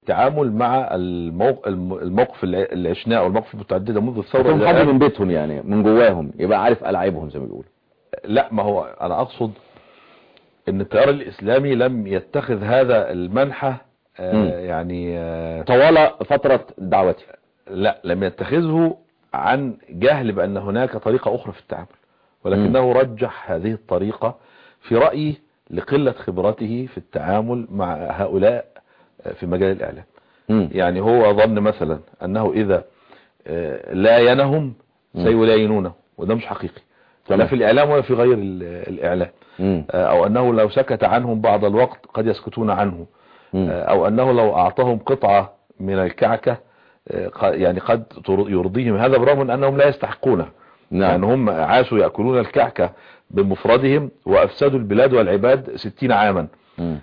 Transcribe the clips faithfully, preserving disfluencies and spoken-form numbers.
التعامل مع الموقف, الموقف اللي عشناه والمواقف المتعدده منذ الثوره. يكون حد من بيتهم يعني من جواهم يبقى عارف ألعابهم زي ما بيقولوا. لا، ما هو انا اقصد ان التيار الاسلامي لم يتخذ هذا المنحى آه يعني آه طوال فتره دعوته. لا، لم يتخذه عن جهل بان هناك طريقه اخرى في التعامل، ولكنه م. رجح هذه الطريقه في رايي لقله خبرته في التعامل مع هؤلاء في مجال الاعلام. م. يعني هو ظن مثلا انه اذا لا ينهم سيلاينونه، وده مش حقيقي لا في الاعلام ولا في غير الاعلام. م. او انه لو سكت عنهم بعض الوقت قد يسكتون عنه. م. او انه لو اعطاهم قطعة من الكعكة يعني قد يرضيهم هذا، برغم من انهم لا يستحقونه. نعم. يعني هم عاشوا يأكلون الكعكة بمفردهم وافسدوا البلاد والعباد ستين عاما. م.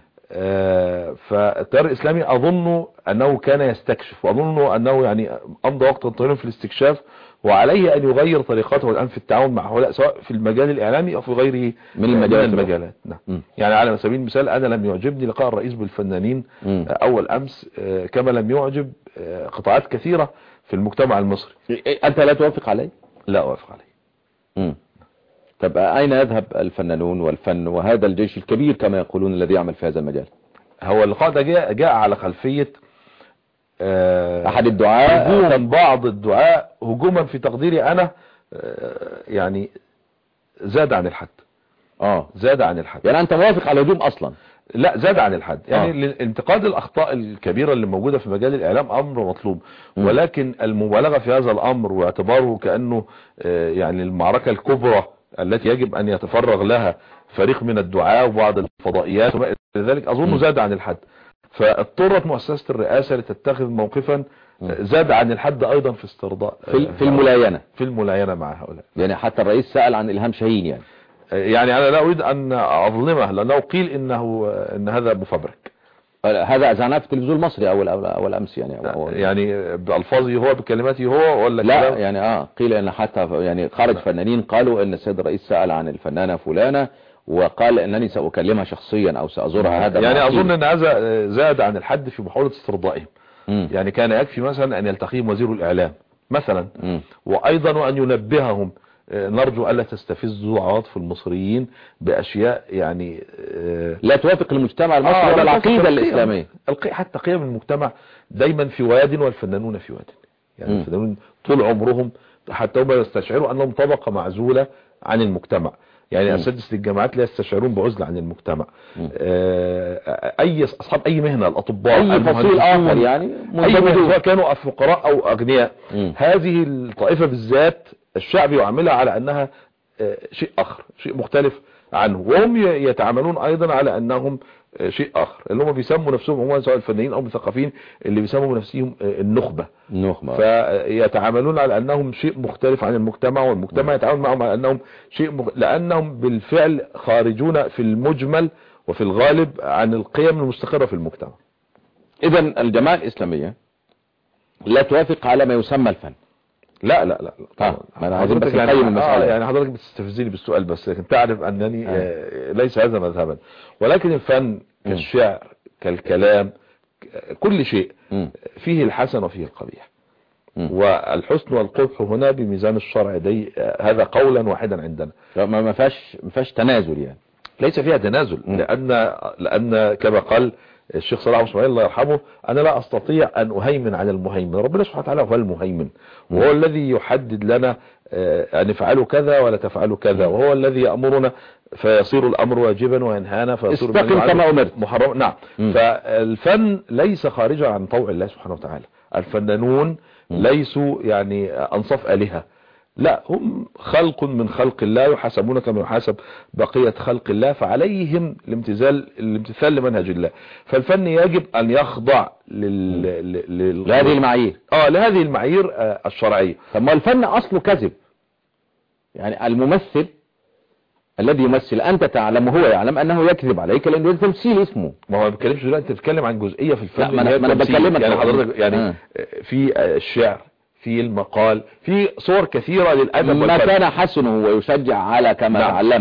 فالتيار الاسلامي اظن انه كان يستكشف، واظن انه يعني امضى وقتا طويلا في الاستكشاف، وعليه ان يغير طريقته الان في التعامل مع هؤلاء سواء في المجال الاعلامي او في غيره من المجالات, من المجالات. نعم. يعني على سبيل المثال انا لم يعجبني لقاء الرئيس بالفنانين م. اول امس، كما لم يعجب قطاعات كثيرة في المجتمع المصري. انت لا توافق عليه؟ لا اوافق عليه. م. طب اين يذهب الفنانون والفن وهذا الجيش الكبير كما يقولون الذي يعمل في هذا المجال؟ هو اللقاء ده جاء, جاء على خلفية أه احد الدعاء، هجوم بعض الدعاء هجوما في تقديري انا أه يعني زاد عن الحد. اه زاد عن الحد. يعني انت موافق على الهجوم اصلا؟ لا، زاد عن الحد. يعني آه. انتقاد الاخطاء الكبيرة اللي موجودة في مجال الاعلام امر مطلوب، م. ولكن المبالغة في هذا الامر واعتباره كأنه أه يعني المعركة الكبرى التي يجب ان يتفرغ لها فريق من الدعاء وبعض الفضائيات وما الى ذلك اظن زاد عن الحد. فاضطرت مؤسسة الرئاسة لتتخذ موقفا زاد عن الحد ايضا في استرضاء في, في الملاينة في الملاينة مع هؤلاء. يعني حتى الرئيس سأل عن إلهام شاهين. يعني يعني انا لا اريد ان اظلمه لانه قيل انه ان هذا مفبرك. هذا اذعناه في التلفزيون المصري اول اول اول امس يعني أو يعني بالفاظه هو بكلماته هو ولا لا كلام؟ يعني اه قيل ان حتى يعني خرج فنانين قالوا ان السيد الرئيس سأل عن الفنانة فلانة وقال انني ساكلمها شخصيا او سازورها. هذا يعني اظن ان هذا زاد عن الحد في محاولة استرضائهم. يعني كان يكفي مثلا ان يلتقيهم وزير الاعلام مثلا، م. وايضا وان ينبههم نرجو الا تستفزوا عواطف المصريين باشياء يعني لا توافق المجتمع المصري آه ولا العقيدة الاسلامية. حتى قيم المجتمع دايما في واد والفنانون في واد. يعني م. الفنانون طول عمرهم حتى هم يستشعروا انهم طبقة معزولة عن المجتمع. يعني اساتذه الجامعات لا يستشعرون بعزله عن المجتمع. آه اي اصحاب اي مهنه، الاطباء، اي فصيل اخر يعني سواء كانوا فقراء او اغنياء، م. هذه الطائفه بالذات الشعب يعاملها على انها آه شيء اخر، شيء مختلف عنه، وهم يتعاملون ايضا على انهم آه شيء اخر، اللي هم بيسموا نفسهم هم سواء الفنانين او المثقفين اللي بيسموا نفسهم آه النخبه. النخبه فيتعاملون على انهم شيء مختلف عن المجتمع، والمجتمع يتعامل معهم على انهم شيء مخ... لانهم بالفعل خارجون في المجمل وفي الغالب عن القيم المستقرة في المجتمع. اذا الجماعة الاسلامية لا توافق على ما يسمى الفن؟ لا لا لا طبعا. آه. انا عايزين بس نقيم يعني المسألة. آه يعني حضرتك بتستفزني بالسؤال بس لكن تعرف انني آه. ليس هذا مذهبا، ولكن الفن كالشعر كالكلام كل شيء م. فيه الحسن وفيه القبيح، م. والحسن والقبح هنا بميزان الشرع دي هذا قولا واحدا عندنا. ما ما فيهاش ما فيهاش تنازل يعني. ليس فيها تنازل، م. لان لان كما قال الشيخ صلاح اسماعيل الله يرحمه انا لا استطيع ان اهيمن على المهيمن. ربنا سبحانه وتعالى هو المهيمن، وهو الذي يحدد لنا ان نفعل كذا ولا تفعلوا كذا، وهو الذي يأمرنا فيصير الامر واجبا وينهانا فيصير استقم كما امرت محرم. نعم. م. فالفن ليس خارجا عن طوع الله سبحانه وتعالى. الفنانون م. ليسوا يعني انصاف آلهة، لا، هم خلق من خلق الله يحاسبون كما يحاسب بقية خلق الله، فعليهم الامتثال الامتثال لمنهج الله. فالفن يجب ان يخضع لل... لل... لهذه المعايير اه لهذه المعايير آه الشرعية. طب ما الفن اصله كذب، يعني الممثل الذي يمثل انت تعلم وهو يعلم انه يكذب عليك لانه تمثيل اسمه. ما هو ما بتكلمش دلوقتي، انت بتتكلم عن جزئية في الفن. ما انا بكلمك يعني حضرتك يعني آه. في الشعر، في المقال، في صور كثيرة للأدب ما كان حسنه ويشجع على كما نعم. تعلمنا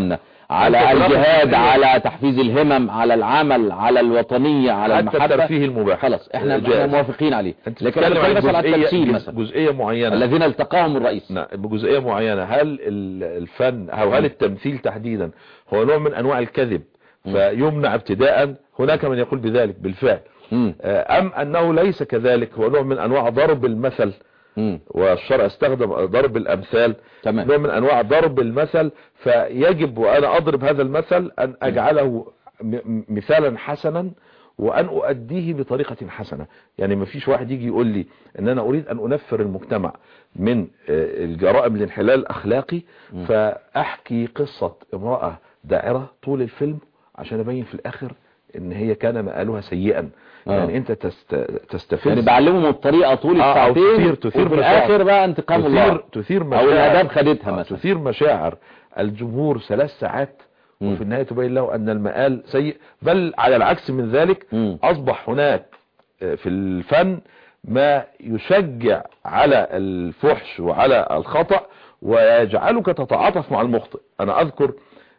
على الجهاد، على تحفيز الهمم، على العمل، على الوطنية، على المحبة، حتى الترفيه المباح خلاص احنا احنا موافقين عليه. لكن انا بتكلم مثلا على التمثيل مثلا جزئية معينة الذين التقاهم الرئيس. نعم بجزئية معينة، هل الفن او هل التمثيل تحديدا هو نوع من انواع الكذب فيمنع ابتداء؟ هناك من يقول بذلك بالفعل. م. ام انه ليس كذلك، هو نوع من انواع ضرب المثل، م. والشرع استخدم ضرب الامثال، تمام. نوع من انواع ضرب المثل، فيجب وانا اضرب هذا المثل ان اجعله مثالا حسنا وان اؤديه بطريقة حسنة. يعني ما فيش واحد يجي يقول لي ان انا اريد ان انفر المجتمع من الجرائم الانحلال الاخلاقي م. فاحكي قصة امرأة داعرة طول الفيلم عشان ابين في الاخر ان هي كان مآلها سيئا. آه. يعني انت تست... تستفز، يعني بعلمهم الطريقة طول آه الساعتين تثير وفي الاخر بقى انتقام الله، تثير مشاعر او الاداب خدتها آه مثلا، تثير مشاعر الجمهور ثلاث ساعات م. وفي النهاية تبين له ان المآل سيء. بل على العكس من ذلك م. اصبح هناك في الفن ما يشجع على الفحش وعلى الخطأ ويجعلك تتعاطف مع المخطئ. انا اذكر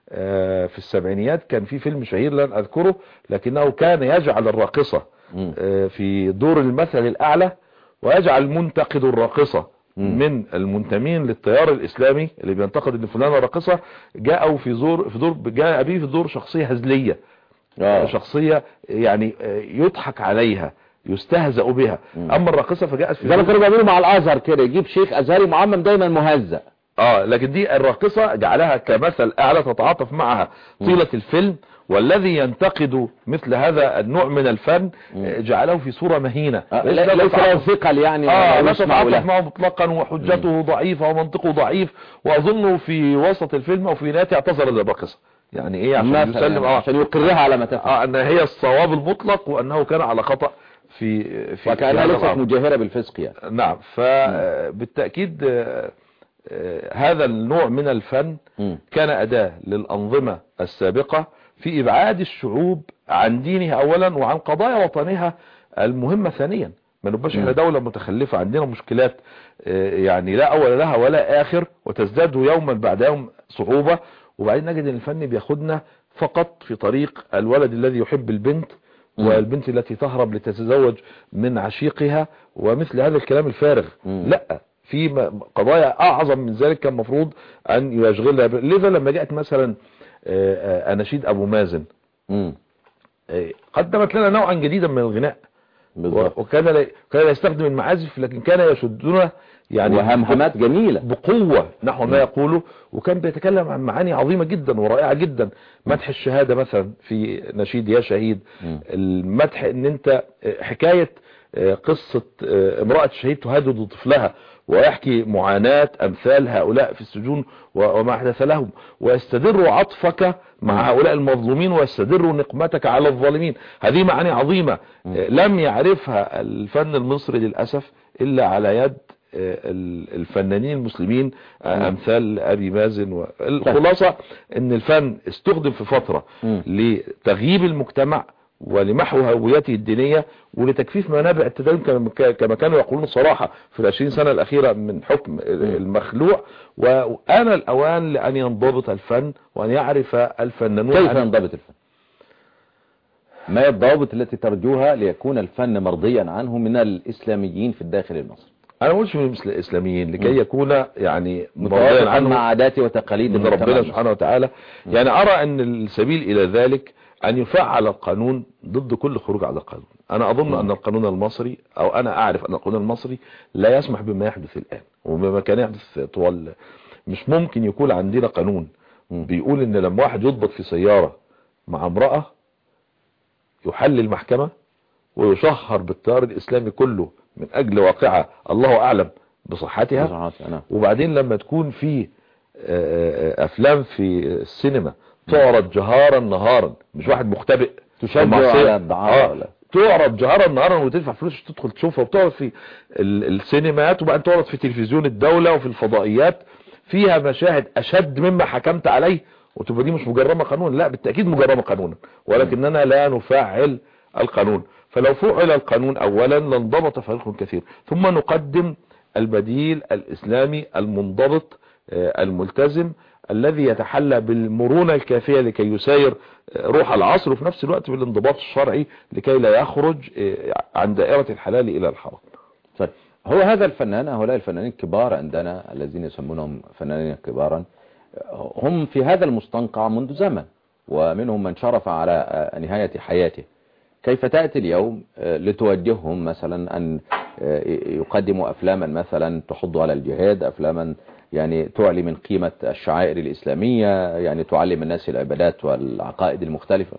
في السبعينيات كان في فيلم شهير لن اذكره، لكنه كان يجعل الراقصة في دور المثل الاعلى ويجعل منتقد الراقصة من المنتمين للتيار الاسلامي اللي بينتقد ان فلانة راقصة جاءوا في دور في دور جاء به في دور شخصية هزلية، آه. شخصية يعني يضحك عليها يستهزأ بها. مم. اما الراقصة فجاءت في زي ما كانوا بيعملوا مع الازهر كده، يجيب شيخ ازهري معمم دايما مهزأ، اه لكن دي الراقصة جعلها كمثل اعلى تتعاطف معها طيلة الفيلم، والذي ينتقد مثل هذا النوع من الفن جعله في صورة مهينة، آه لا ليس له ثقل يعني، اه لا تتعاطف معه مطلقا وحجته مم. ضعيفة ومنطقه ضعيف، واظنه في وسط الفيلم او في نهايته اعتذر للراقصة. يعني ايه عشان يسلم يعني اه عشان يقرها على ما تفعل، اه ان هي الصواب المطلق وانه كان على خطأ في في وكأنها ليست مجاهرة بالفسق يعني. نعم فبالتأكيد آه هذا النوع من الفن م. كان أداة للأنظمة السابقة في إبعاد الشعوب عن دينها أولا وعن قضايا وطنها المهمة ثانيا. ما نبقاش احنا دولة متخلفة عندنا مشكلات يعني لا أول لها ولا آخر وتزداد يوما بعد يوم صعوبة، وبعدين نجد ان الفن بياخدنا فقط في طريق الولد الذي يحب البنت م. والبنت التي تهرب لتتزوج من عشيقها ومثل هذا الكلام الفارغ. م. لا، في قضايا اعظم من ذلك كان المفروض ان يشغلها. لذا لما جاءت مثلا اناشيد ابو مازن م. قدمت لنا نوعا جديدا من الغناء بالضبط. وكان كان يستخدم المعازف لكن كان يشدنا يعني وهمهمات جميلة بقوة نحو ما يقوله، وكان بيتكلم عن معاني عظيمة جدا ورائعة جدا. مدح الشهادة مثلا في نشيد يا شهيد، المدح ان انت حكاية قصة امرأة الشهيد تهدد طفلها ويحكي معاناة امثال هؤلاء في السجون وما احدث لهم، ويستدر عطفك مع هؤلاء المظلومين ويستدر نقمتك على الظالمين. هذه معاني عظيمة لم يعرفها الفن المصري للأسف إلا على يد الفنانين المسلمين امثال ابي مازن. الخلاصة ان الفن استخدم في فترة لتغييب المجتمع ولمحو هويته الدينية ولتكفيف منابع التدين كما كانوا يقولون صراحة في العشرين سنة الأخيرة من حكم المخلوع. وآن الأوان لأن ينضبط الفن وأن يعرف الفنانون كيف ينضبط الفن، ما هي الضوابط التي ترجوها ليكون الفن مرضيا عنه من الإسلاميين في الداخل المصري؟ انا ما قلتش من الاسلاميين لكي يكون يعني متوافقا عنه مع عادات وتقاليد من ربنا سبحانه وتعالى. يعني ارى ان السبيل الى ذلك ان يفعل القانون ضد كل خروج على القانون. انا اظن م. ان القانون المصري او انا اعرف ان القانون المصري لا يسمح بما يحدث الان وبما كان يحدث طوال. مش ممكن يكون عندنا قانون م. بيقول ان لما واحد يضبط في سيارة مع امرأة يحل المحكمة ويشهر بالتيار الاسلامي كله من اجل واقعة الله اعلم بصحتها، وبعدين لما تكون في افلام في السينما تعرض جهارا نهارا، مش واحد مختبئ تشجع على الدعارة آه. تعرض جهارا نهارا وتدفع فلوس تدخل تشوفها، وبتعرض في السينمات وبعدين تعرض في تلفزيون الدولة وفي الفضائيات فيها مشاهد اشد مما حكمت عليه، وتبقى دي مش مجرمة قانونا. لا بالتأكيد مجرمة قانونا، ولكننا لا نفعل القانون. فلو فعل القانون اولا لانضبط فريق كثير، ثم نقدم البديل الاسلامي المنضبط الملتزم الذي يتحلى بالمرونة الكافية لكي يساير روح العصر، وفي نفس الوقت بالانضباط الشرعي لكي لا يخرج عن دائرة الحلال إلى الحرام. طيب، هو هذا الفنان، هؤلاء الفنانين الكبار عندنا الذين يسمونهم فنانين كبارا، هم في هذا المستنقع منذ زمن، ومنهم من شرف على نهاية حياته. كيف تأتي اليوم لتوجههم مثلا أن يقدموا أفلاما مثلا تحض على الجهاد، أفلاما يعني تعلي من قيمة الشعائر الإسلامية، يعني تعلم الناس العبادات والعقائد المختلفة؟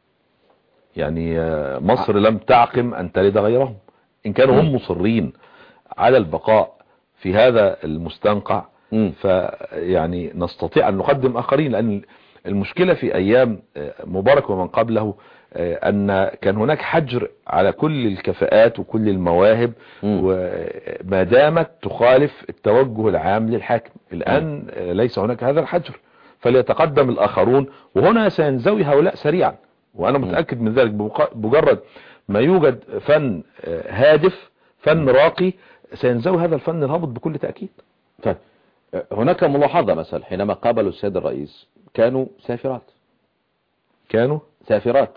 يعني مصر لم تعقم أن تلد غيرهم. إن كانوا هم مصرين على البقاء في هذا المستنقع فيعني نستطيع أن نقدم آخرين، لأن المشكلة في أيام مبارك ومن قبله أن كان هناك حجر على كل الكفاءات وكل المواهب، وما دامت تخالف التوجه العام للحاكم. الآن ليس هناك هذا الحجر، فليتقدم الآخرون، وهنا سينزوي هؤلاء سريعا، وأنا متأكد من ذلك. بمجرد ما يوجد فن هادف، فن راقي، سينزوي هذا الفن الهابط بكل تأكيد. طيب، هناك ملاحظة مثلا حينما قابلوا السيد الرئيس كانوا سافرات، كانوا سافرات.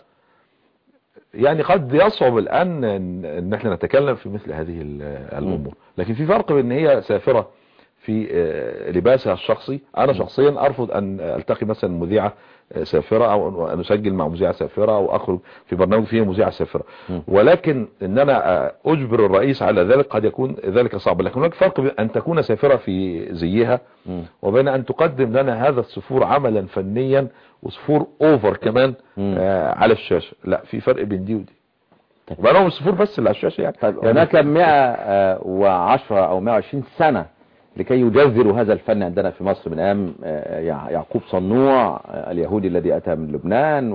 يعني قد يصعب الآن ان احنا نتكلم في مثل هذه الأمور، لكن في فرق بين هي سافرة في لباسها الشخصي. انا شخصيا ارفض ان التقي مثلا مذيعة سافرة، او ان اسجل مع مذيعة سافرة، او اخرج في برنامج فيه مذيعة سافرة، ولكن ان انا اجبر الرئيس على ذلك قد يكون ذلك صعب. لكن هناك فرق بين ان تكون سافرة في زيها وبين ان تقدم لنا هذا السفور عملا فنيا وسفور اوفر كمان آه على الشاشة. لا، في فرق بين دي ودي. وبقى السفور بس اللي على الشاشة يعني. طيب، هناك مئة وعشرة او مئة وعشرين سنة لكي يجذروا هذا الفن عندنا في مصر، من ايام يعقوب صنوع اليهودي الذي اتى من لبنان،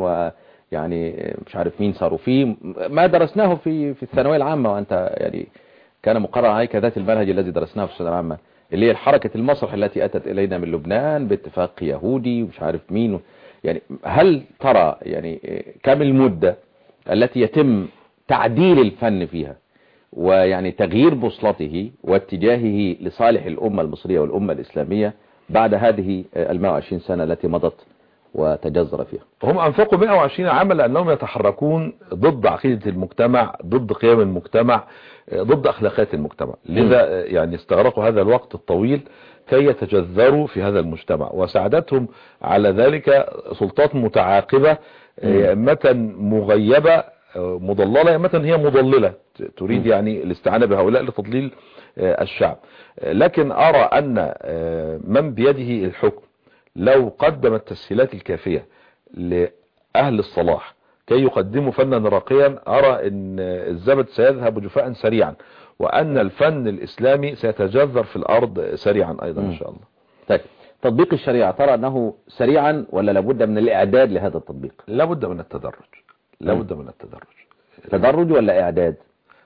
ويعني مش عارف مين صاروا فيه، ما درسناه في في الثانويه العامه، وانت يعني كان مقرر عليك ذات المنهج الذي درسناه في الثانويه العامه، اللي هي حركه المسرح التي اتت الينا من لبنان باتفاق يهودي ومش عارف مين. يعني هل ترى يعني كم المده التي يتم تعديل الفن فيها، ويعني تغيير بوصلته واتجاهه لصالح الأمة المصرية والأمة الإسلامية بعد هذه المائة وعشرين سنة التي مضت وتجذر فيها؟ هم أنفقوا مئة وعشرين عاما لأنهم يتحركون ضد عقيدة المجتمع، ضد قيم المجتمع، ضد أخلاقيات المجتمع. لذا يعني استغرقوا هذا الوقت الطويل كي يتجذروا في هذا المجتمع، وساعدتهم على ذلك سلطات متعاقبة، إمة مغيبة مضللة، إمة هي مضللة تريد يعني الاستعانة بهؤلاء لتضليل الشعب. لكن أرى أن من بيده الحكم لو قدم التسهيلات الكافية لأهل الصلاح كي يقدموا فنا راقيا، أرى أن الزبد سيذهب جفاء سريعا، وأن الفن الإسلامي سيتجذر في الأرض سريعا أيضا إن شاء الله. طيب، تطبيق الشريعة ترى أنه سريعا ولا لابد من الإعداد لهذا التطبيق؟ لابد من التدرج، لابد من التدرج. تدرج ولا إعداد؟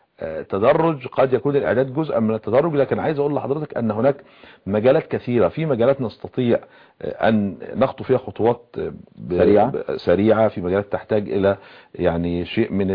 تدرج، قد يكون الإعداد جزءا من التدرج، لكن عايز أقول لحضرتك أن هناك مجالات كثيرة، في مجالات نستطيع أن نخطو فيها خطوات سريعة سريعة، في مجالات تحتاج إلى يعني شيء من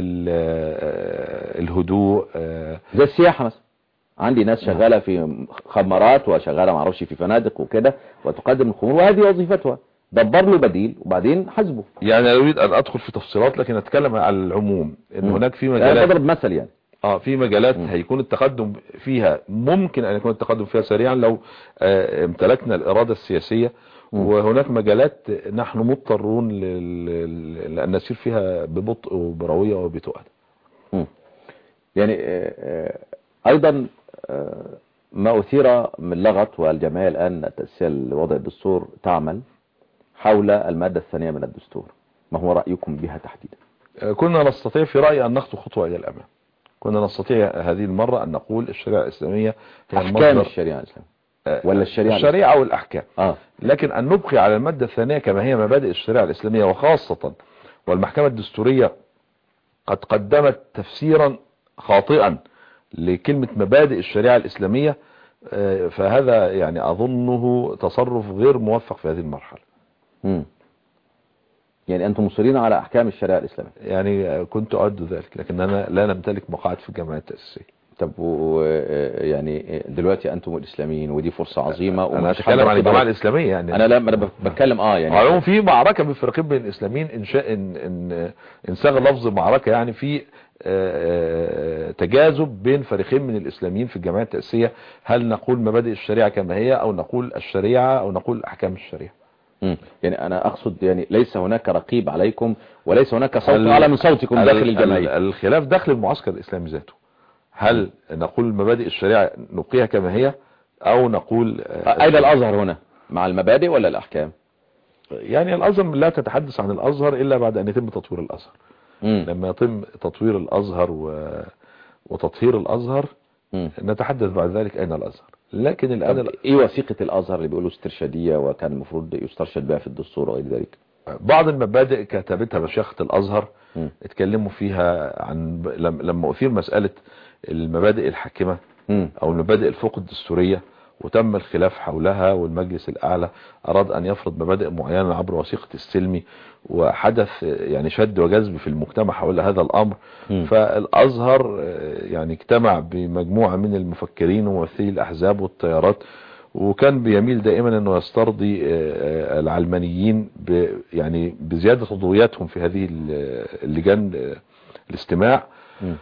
الهدوء، زي السياحة مثلا. عندي ناس شغالة في خمارات وشغالة معرفش في فنادق وكده وتقدم الخمور، وهذه وظيفتها، دبر له بديل وبعدين حسبه. يعني لا أريد أن أدخل في تفصيلات، لكن أتكلم على العموم إن م. هناك في مجالات، أضرب مثل يعني اه في مجالات م. هيكون التقدم فيها ممكن أن يكون التقدم فيها سريعا لو آه امتلكنا الإرادة السياسية، م. وهناك مجالات نحن مضطرون لأن نسير فيها ببطء وبروية وبتؤدى. يعني آه أيضا آه ما أثير من لغط، والجمعية الآن التأسيسية لوضع الدستور تعمل حول المادة الثانية من الدستور، ما هو رأيكم بها تحديدا؟ كنا نستطيع في رأيي أن نخطو خطوة إلى الأمام. كنا نستطيع هذه المرة أن نقول الشريعة الإسلامية هي أحكام الشريعة الإسلامية ولا الشريعة الشريعة أو الأحكام، آه. لكن أن نبقي على المادة الثانية كما هي مبادئ الشريعة الإسلامية، وخاصة والمحكمة الدستورية قد قدمت تفسيرا خاطئا لكلمة مبادئ الشريعة الإسلامية، فهذا يعني أظنه تصرف غير موفق في هذه المرحلة. مم. يعني أنتم مصرين على أحكام الشريعة الإسلامية؟ يعني كنت أعد ذلك، لكن أنا لا نمتلك مقاعد في الجمعية التأسيسية. طب و يعني دلوقتي انتم الاسلاميين ودي فرصه عظيمه، انا اتكلم عن الجماعه الاسلاميه يعني. انا لا انا بتكلم اه يعني علوم في معركه بين فريقين بين الاسلاميين، انشاء ان ان انساغ لفظ معركه يعني في تجاذب بين فريقين من الاسلاميين في الجمعيه التاسيسيه. هل نقول مبادئ الشريعه كما هي، او نقول الشريعه، او نقول احكام الشريعه؟ امم يعني انا اقصد يعني ليس هناك رقيب عليكم، وليس هناك صوت اعلى من صوتكم داخل الجمعيه. الخلاف داخل المعسكر الاسلامي ذاته. هل نقول مبادئ الشريعه نبقيها كما هي، او نقول اين الازهر هنا مع المبادئ ولا الاحكام؟ يعني الازهر لا تتحدث عن الازهر الا بعد ان يتم تطوير الازهر. مم. لما يتم تطوير الازهر و... وتطهير الازهر مم. نتحدث بعد ذلك اين الازهر. لكن الان ال... ايه وثيقه الازهر اللي بيقولوا استرشاديه وكان المفروض يسترشد بها في الدستور وغير ذلك؟ بعض المبادئ كتبتها مشيخه الازهر، م. اتكلموا فيها عن لما اثير مساله المبادئ الحاكمه م. او المبادئ الفوق الدستوريه، وتم الخلاف حولها، والمجلس الاعلى اراد ان يفرض مبادئ معينه عبر وثيقه السلمي، وحدث يعني شد وجذب في المجتمع حول هذا الامر. م. فالازهر يعني اجتمع بمجموعه من المفكرين وممثلي الاحزاب والتيارات، وكان بيميل دائما انه يسترضي العلمانيين ب يعني بزياده عضوياتهم في هذه اللجان الاستماع، م.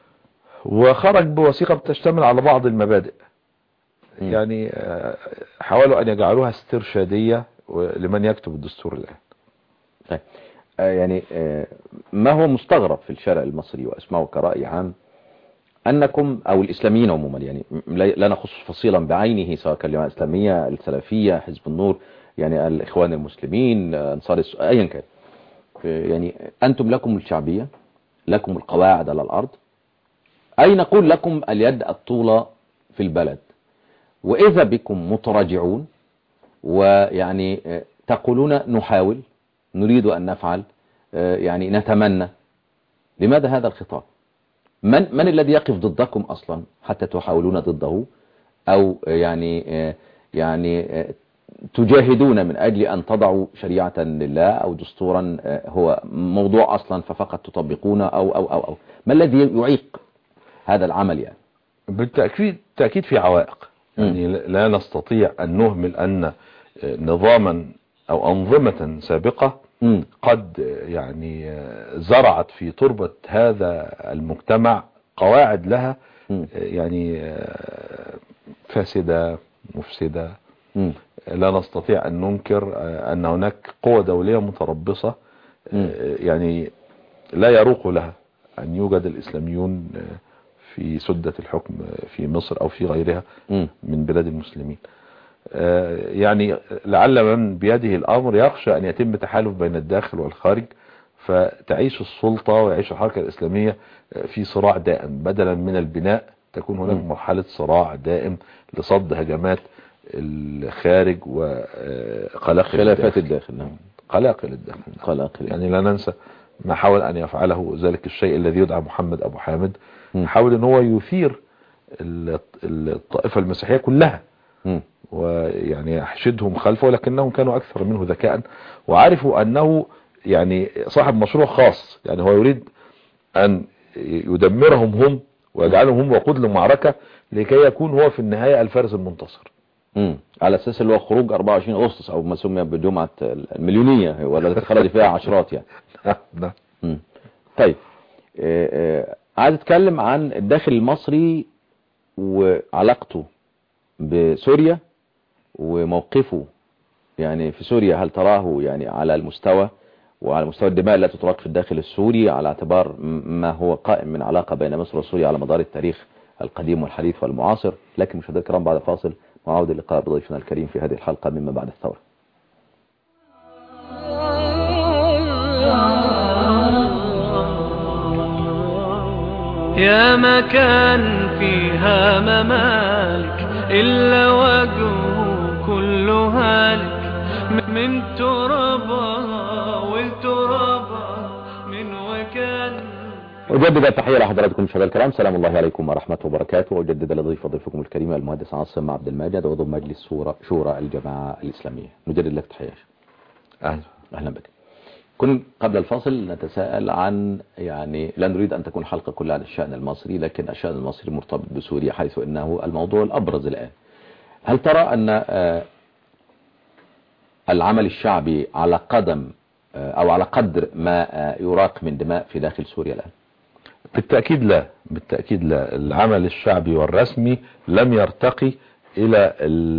وخرج بوثيقه بتشتمل على بعض المبادئ. م. يعني حاولوا ان يجعلوها استرشاديه لمن يكتب الدستور الان. طيب يعني ما هو مستغرب في الشارع المصري واسمعه كرأي عام انكم او الاسلاميين عموما، يعني لا نخص فصيلا بعينه سواء كان الجماعه الاسلاميه، السلفيه، حزب النور، يعني الاخوان المسلمين، انصار ايا كان، يعني انتم لكم الشعبيه، لكم القواعد على الارض، اي نقول لكم اليد الطولى في البلد، واذا بكم متراجعون ويعني تقولون نحاول، نريد ان نفعل، يعني نتمنى. لماذا هذا الخطاب؟ من من الذي يقف ضدكم اصلا حتى تحاولون ضده، او يعني يعني تجاهدون من اجل ان تضعوا شريعة لله او دستورا هو موضوع اصلا ففقط تطبقونه، او او او او ما الذي يعيق هذا العمل؟ يعني بالتأكيد تأكيد في عوائق. يعني لا نستطيع ان نهمل ان نظاما او انظمة سابقة م. قد يعني زرعت في تربة هذا المجتمع قواعد لها م. يعني فاسدة مفسدة. م. لا نستطيع ان ننكر ان هناك قوة دولية متربصة م. يعني لا يروق لها ان يوجد الاسلاميون في سدة الحكم في مصر او في غيرها م. من بلاد المسلمين. يعني لعل من بيده الامر يخشى ان يتم تحالف بين الداخل والخارج، فتعيش السلطة ويعيش الحركة الاسلامية في صراع دائم، بدلا من البناء تكون هناك م. مرحلة صراع دائم لصد هجمات الخارج وقلاقل خلافات الداخل. نعم، قلاقل الداخل. قلاقل. يعني لا ننسى ما حاول ان يفعله ذلك الشيء الذي يدعى محمد ابو حامد، م. حاول ان هو يثير الطائفة المسيحية كلها م. ويعني يحشدهم خلفه، ولكنهم كانوا اكثر منه ذكاء، وعرفوا انه يعني صاحب مشروع خاص. يعني هو يريد ان يدمرهم هم ويجعلهم هم وقود للمعركة لكي يكون هو في النهاية الفارس المنتصر. امم على اساس اللي هو خروج أربعة وعشرين أغسطس او ما سمي بجمعة المليونية، ولا خرج فيها عشرات يعني. نعم. امم طيب عايز اتكلم عن الداخل المصري وعلاقته بسوريا وموقفه يعني في سوريا. هل تراه يعني على المستوى وعلى مستوى الدماء التي تراق في الداخل السوري، على اعتبار ما هو قائم من علاقة بين مصر وسوريا على مدار التاريخ القديم والحديث والمعاصر؟ لكن مشاهدينا الكرام بعد فاصل نعود اللقاء بضيفنا الكريم في هذه الحلقة مما بعد الثورة. يا مكان فيها ممالك إلا وجهه كل هالك، من ترابها والترابها من وكان. أجدد التحية لحضراتكم مشاهدينا الكرام، سلام الله عليكم ورحمة وبركاته. وأجدد لضيف ضيفكم الكريم المهندس عاصم عبد الماجد عضو مجلس شورى الجماعة الإسلامية. نجدد لك تحية. أهلا أهلا بك. كن قبل الفاصل نتساءل عن، يعني لا نريد أن تكون حلقة كلها عن الشأن المصري، لكن الشأن المصري مرتبط بسوريا حيث إنه الموضوع الأبرز الآن. هل ترى أن العمل الشعبي على قدم أو على قدر ما يراق من دماء في داخل سوريا الآن؟ بالتأكيد لا، بالتأكيد لا. العمل الشعبي والرسمي لم يرتقي إلى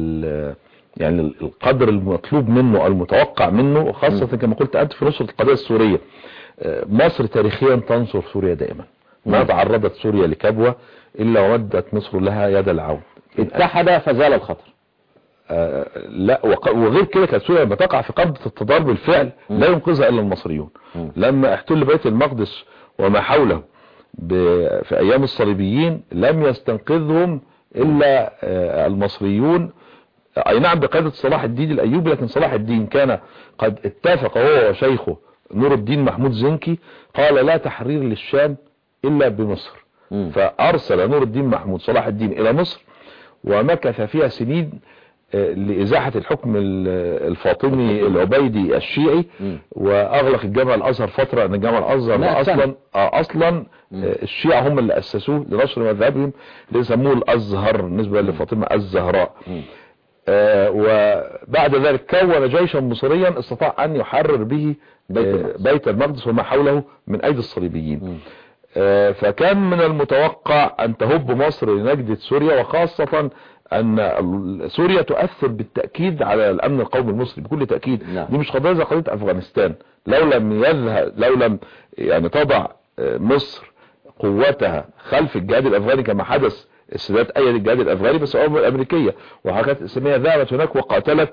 يعني القدر المطلوب منه المتوقع منه، خاصة كما قلت أنت في نصرة القضية السورية. مصر تاريخيا تنصر سوريا دائما، ما تعرضت سوريا لكبوة إلا ومدت مصر لها يد العون. اتحد فزال الخطر. آه لا، وغير كده كانت سوريا لما تقع في قبضة التضارب بالفعل لا ينقذها إلا المصريون. م. لما احتل بيت المقدس وما حوله في أيام الصليبيين لم يستنقذهم إلا آه المصريون، اي نعم بقيادة صلاح الدين الايوبي، لكن صلاح الدين كان قد اتفق هو وشيخه نور الدين محمود زنكي، قال لا تحرير للشام الا بمصر. م. فارسل نور الدين محمود صلاح الدين الى مصر، ومكث فيها سنين لازاحة الحكم الفاطمي العبيدي الشيعي، م. واغلق الجامع الازهر فترة، ان الجامع الازهر اصلا اصلا الشيعة هم اللي اسسوه لنشر مذهبهم، اللي يسموه الازهر نسبة لفاطمة الزهراء. م. آه وبعد ذلك كون جيشا مصريا استطاع ان يحرر به آه بيت المقدس وما حوله من ايدي الصليبيين. آه فكان من المتوقع ان تهب مصر لنجدة سوريا، وخاصة ان سوريا تؤثر بالتأكيد على الامن القومي المصري بكل تأكيد. نعم. دي مش قضية زي قضية افغانستان، لو لم يذهب لو لم يعني تضع مصر قوتها خلف الجهاد الافغاني كما حدث، السادات ايد الجهاد الافغاني بس الامم الامريكيه وحركات الاسلاميه ذهبت هناك وقاتلت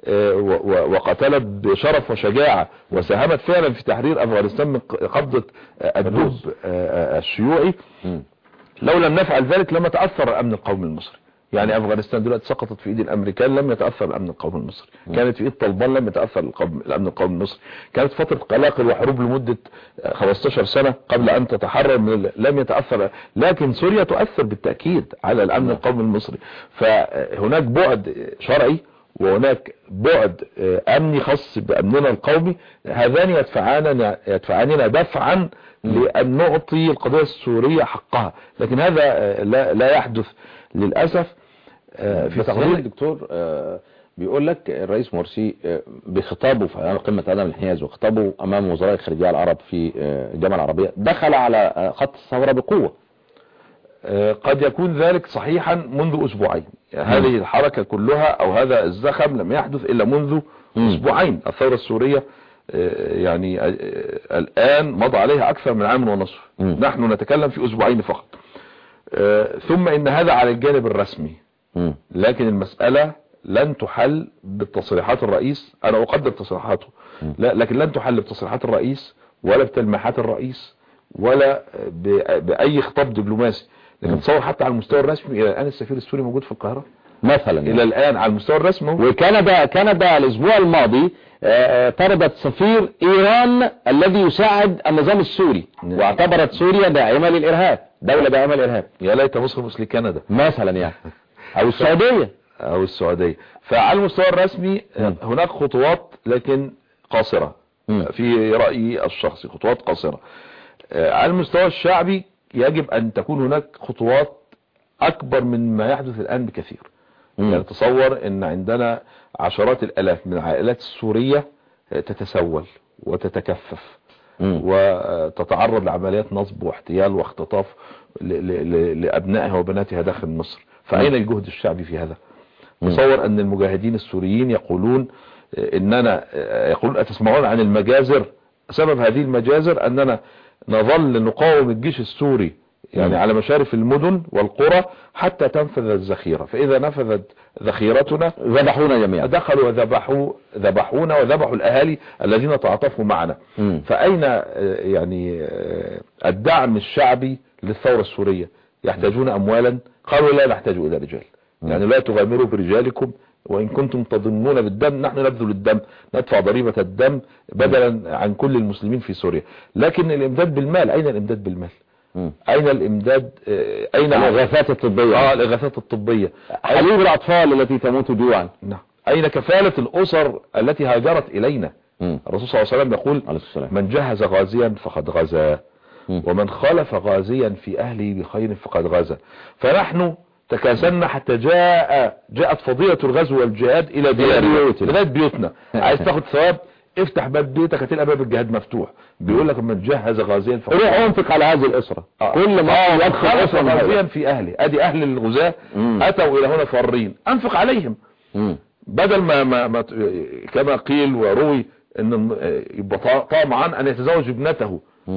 وقاتلت بشرف وشجاعه، وساهمت فعلا في تحرير افغانستان من قبضه الدب الشيوعي. لو لم نفعل ذلك لما تاثر الامن القومي المصري. يعني افغانستان دلوقتي سقطت في ايد الامريكان، لم يتاثر الامن القومي المصري. كانت في ايد طالبان، لم يتاثر الامن القومي المصري. كانت فتره قلاقل وحروب لمده خمستاشر سنه قبل ان تتحرر من، لم يتاثر. لكن سوريا تؤثر بالتاكيد على الامن القومي المصري. فهناك بعد شرعي وهناك بعد امني خاص بامننا القومي، هذان يدفعاننا يدفعاننا دفعا لان نعطي القضيه السوريه حقها. لكن هذا لا, لا يحدث للاسف. في تقرير الدكتور بيقول لك الرئيس مرسي بخطابه في قمة عدم الانحياز وخطابه امام وزراء الخارجية العرب في الجامعة العربية دخل على خط الثورة بقوة. قد يكون ذلك صحيحا منذ اسبوعين. هذه الحركة كلها او هذا الزخم لم يحدث الا منذ اسبوعين. الثورة السورية يعني الان مضى عليها اكثر من عام ونصف. نحن نتكلم في اسبوعين فقط. ثم ان هذا على الجانب الرسمي، لكن المسألة لن تحل بالتصريحات الرئيس. انا اقدر تصريحاته، لا لكن لن تحل بتصريحات الرئيس ولا بتلميحات الرئيس ولا باي خطاب دبلوماسي. لكن تصور حتى على المستوى الرسمي الى الان السفير السوري موجود في القاهرة مثلا الى يعني. الان على المستوى الرسمي. وكندا كندا الاسبوع الماضي طردت سفير ايران الذي يساعد النظام السوري، واعتبرت سوريا داعمة للارهاب، دولة داعمة للارهاب. يا ليت مصر مثل كندا مثلا يعني، او السعودية او السعودية. فعلى المستوى الرسمي هناك خطوات لكن قاصرة في رأيي الشخصي، خطوات قاصرة. على المستوى الشعبي يجب ان تكون هناك خطوات اكبر من ما يحدث الان بكثير. يعني تصور ان عندنا عشرات الالاف من العائلات السورية تتسول وتتكفف م. وتتعرض لعمليات نصب واحتيال واختطاف لابنائها وبناتها داخل مصر. فاين الجهد الشعبي في هذا؟ تصور ان المجاهدين السوريين يقولون اننا يقولون اتسمعون عن المجازر. سبب هذه المجازر اننا نظل نقاوم الجيش السوري يعني على مشارف المدن والقرى حتى تنفذ الذخيرة، فإذا نفذت ذخيرتنا ذبحونا جميعا، دخلوا وذبحوا ذبحونا وذبحوا الأهالي الذين تعاطفوا معنا. م. فأين يعني الدعم الشعبي للثورة السورية؟ يحتاجون أموالا، قالوا لا نحتاج إلى رجال. م. يعني لا تغامروا برجالكم وإن كنتم تظنون بالدم، نحن نبذل الدم، ندفع ضريبة الدم بدلا عن كل المسلمين في سوريا. لكن الإمداد بالمال، أين الإمداد بالمال؟ اين الامداد؟ اين الاغاثات الطبية؟ اه الاغاثات الطبية، حليب الاطفال التي تموت جوعا. نعم. اين كفالة الاسر التي هاجرت الينا؟ مم. الرسول صلى الله عليه وسلم يقول عليه السلام. من جهز غازيا فقد غزا مم. ومن خالف غازيا في أهله بخير فقد غزا. فنحن تكاسلنا حتى جاء جاءت فضيلة الغزو والجهاد إلى ديارنا لغاية بيوتنا. عايز تاخد ثواب افتح باب بيتك هتلاقي باب الجهاد مفتوح. بيقول لك من جهز غازيا فقد روح انفق على هذه الأسرة. آه. كل ما آه. يدخل خالف أسرة غازيا في أهله، أدي أهل الغزاة أتوا إلى هنا فارين، أنفق عليهم. مم. بدل ما, ما, ما كما قيل وروي ان يبقى طامعا ان يتزوج ابنته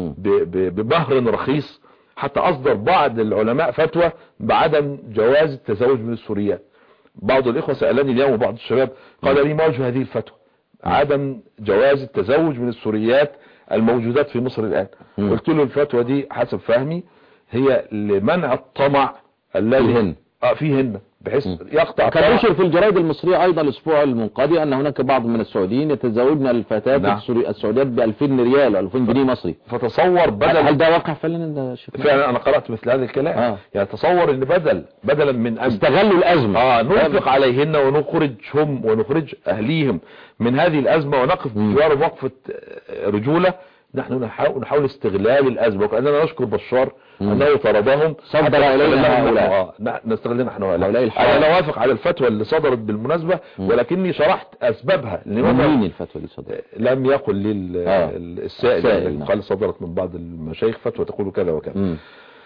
بمهر رخيص، حتى اصدر بعض العلماء فتوى بعدم جواز التزوج من السوريات. بعض الاخوة سألني اليوم وبعض الشباب قال لي ما وجه هذه الفتوى عدم جواز التزوج من السوريات الموجودات في مصر الان؟ قلت له الفتوى دي حسب فهمي هي لمنع الطمع الذي اه فيهن، بحيث يقطع. كان نشر في الجرائد المصرية ايضا الاسبوع المنقضي ان هناك بعض من السعوديين يتزوجن الفتيات نعم. السعوديات ب ألفين ريال او ألفين جنيه مصري. فتصور بدل هل ده واقع فعلا؟ فعلا انا قرأت مثل هذا الكلام. آه. يعني تصور ان بدل بدلا من ان استغلوا الازمة اه ننفق عليهن ونخرجهم ونخرج اهليهم من هذه الازمة ونقف بجوار وقفة رجولة، نحن نحاول, نحاول استغلال الازمة. وكأننا نشكر بشار مم. انه طردهم صدر الينا هؤلاء. اه نستغلنا نحن هؤلاء. انا وافق على الفتوى اللي صدرت بالمناسبة مم. ولكني شرحت اسبابها. مين الفتوى اللي صدرت؟ لم يقل لي آه. السائل قال صدرت من بعض المشايخ فتوى تقول كذا وكذا. مم.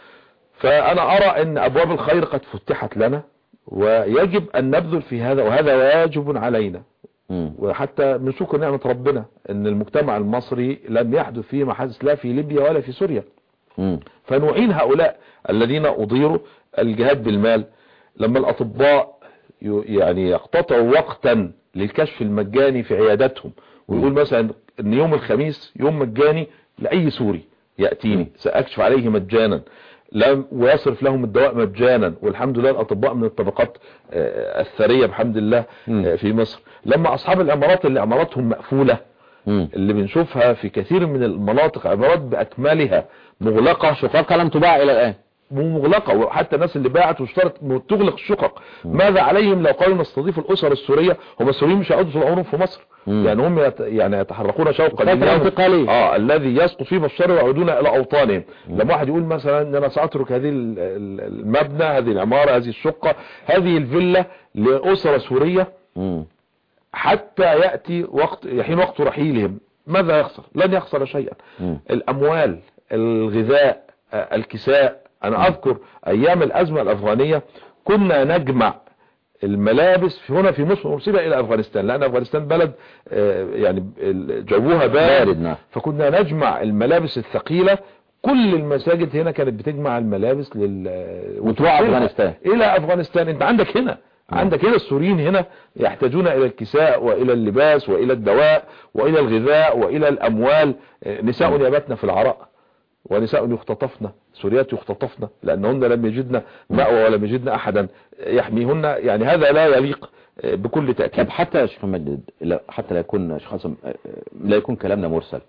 فانا ارى ان ابواب الخير قد فتحت لنا ويجب ان نبذل في هذا، وهذا واجب علينا. مم. وحتى من شكر نعمة ربنا ان المجتمع المصري لم يحدث فيه ما حدث لا في ليبيا ولا في سوريا. مم. فنعين هؤلاء الذين اضيروا الجهاد بالمال. لما الاطباء يعني يقتطعوا وقتا للكشف المجاني في عياداتهم ويقول مثلا ان يوم الخميس يوم مجاني لاي سوري يأتيني سأكشف عليه مجانا لم ويصرف لهم الدواء مجانا، والحمد لله الاطباء من الطبقات الثرية بحمد الله في مصر. لما اصحاب العمارات اللي عماراتهم مقفولة اللي بنشوفها في كثير من المناطق عمارات باكملها مغلقة، شقق لم تباع الى الان مغلقة، وحتى الناس اللي باعت واشترت تغلق الشقق. ماذا عليهم لو قالوا نستضيف الاسر السورية؟ هم السوريين مش هيقعدوا طول عمرهم في مصر. مم. يعني هم يت... يعني يتحركون شوقا لليوم اه الذي يسقط فيه بشر ويعودون الى اوطانهم. لما واحد يقول مثلا ان انا ساترك هذه المبنى، هذه العمارة، هذه الشقة، هذه الفيلا لاسرة سورية مم. حتى يأتي وقت يحين وقت رحيلهم، ماذا يخسر؟ لن يخسر شيئا. مم. الاموال، الغذاء، الكساء. انا اذكر ايام الازمة الافغانية كنا نجمع الملابس في هنا في مصر مرسلة الى افغانستان، لان افغانستان بلد يعني جوها بارد، فكنا نجمع الملابس الثقيلة. كل المساجد هنا كانت بتجمع الملابس لل وتروح افغانستان الى افغانستان. انت عندك هنا عندك هنا السوريين هنا يحتاجون الى الكساء والى اللباس والى الدواء والى الغذاء والى الاموال. نساء يباتن في العراء ونساء يختطفن، سوريات يختطفن لأنهن لم يجدن مأوى ولم يجدن أحدا يحميهن. يعني هذا لا يليق بكل تأكيد. حتى يا شيخ محمد حتى لا يكون شيخ حسن لا يكون كلامنا مرسل،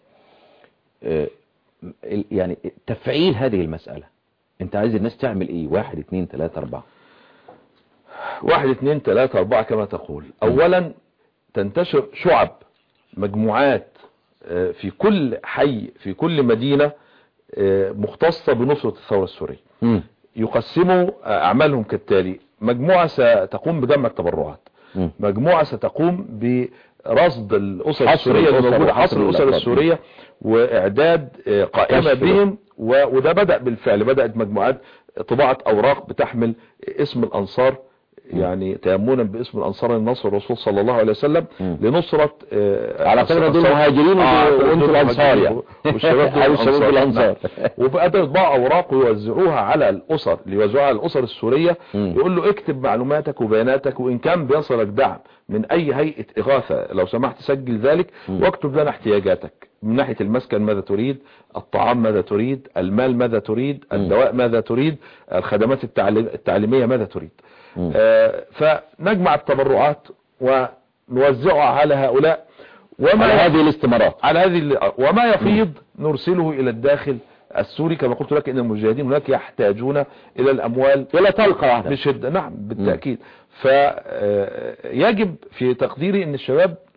يعني تفعيل هذه المسألة انت عايز الناس تعمل ايه؟ واحد اثنين ثلاثة اربعة واحد اثنين ثلاثة اربعة كما تقول. اولا تنتشر شعب، مجموعات في كل حي في كل مدينة مختصة بنصرة الثورة السورية. م. يقسموا أعمالهم كالتالي: مجموعة ستقوم بجمع التبرعات، م. مجموعة ستقوم برصد الأسر السورية الموجودة، حصر الأسر السورية وإعداد قائمة بهم، وده بدأ بالفعل. بدأت مجموعات طباعة أوراق بتحمل اسم الأنصار، يعني تيمونا باسم الأنصار النصر الرسول صلى الله عليه وسلم م. لنصرة آه على فكرة دول مهاجرين وانتوا الأنصار يعني والشباب دول الأنصار. وبقى يطبعوا أوراق ويوزعوها على الأسر ليوزعوها على الأسر السورية. م. يقول له اكتب معلوماتك وبياناتك، وإن كان بيصلك دعم من أي هيئة إغاثة لو سمحت سجل ذلك، م. واكتب لنا احتياجاتك من ناحية المسكن ماذا تريد، الطعام ماذا تريد، المال ماذا تريد، الدواء ماذا تريد، الخدمات التعليمية ماذا تريد. آه فنجمع التبرعات ونوزعها على هؤلاء وما على هذه الاستمارات على هذه وما يفيض نرسله الى الداخل السوري. كما قلت لك ان المجاهدين هناك يحتاجون الى الاموال ولا طلقة واحدة بشدة. نعم بالتأكيد. فيجب في تقديري ان الشباب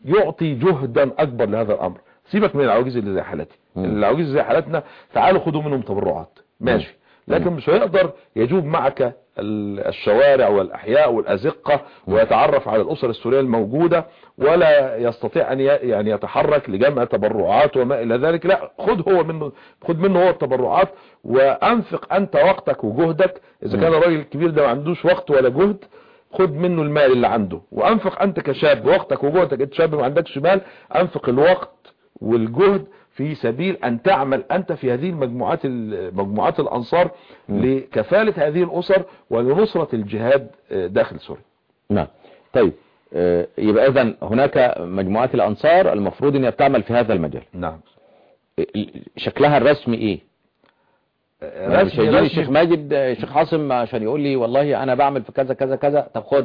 يعطي جهدا اكبر لهذا الامر. سيبك من العواجيز اللي زي حالتي، العواجيز زي حالتنا تعالوا خدوا منهم تبرعات ماشي، لكن مش هيقدر يجوب معك الشوارع والأحياء والأزقة ويتعرف على الأسر السورية الموجودة، ولا يستطيع أن يعني يتحرك لجمع تبرعات وما إلى ذلك. لا، خد هو منه، خد منه هو التبرعات، وأنفق أنت وقتك وجهدك. إذا كان الراجل الكبير ده ما عندوش وقت ولا جهد، خد منه المال اللي عنده، وأنفق أنت كشاب وقتك وجهدك. أنت شاب ما عندكش مال، أنفق الوقت والجهد في سبيل أن تعمل أنت في هذه المجموعات مجموعات الأنصار م. لكفالة هذه الأسر ولنصرة الجهاد داخل سوريا. نعم. طيب، يبقى إذن هناك مجموعات الأنصار المفروض أن بتعمل في هذا المجال. نعم. شكلها الرسمي إيه؟ يعني مش هيجيني الشيخ ماجد الشيخ عاصم عشان يقول لي والله أنا بعمل في كذا كذا كذا، طب خد.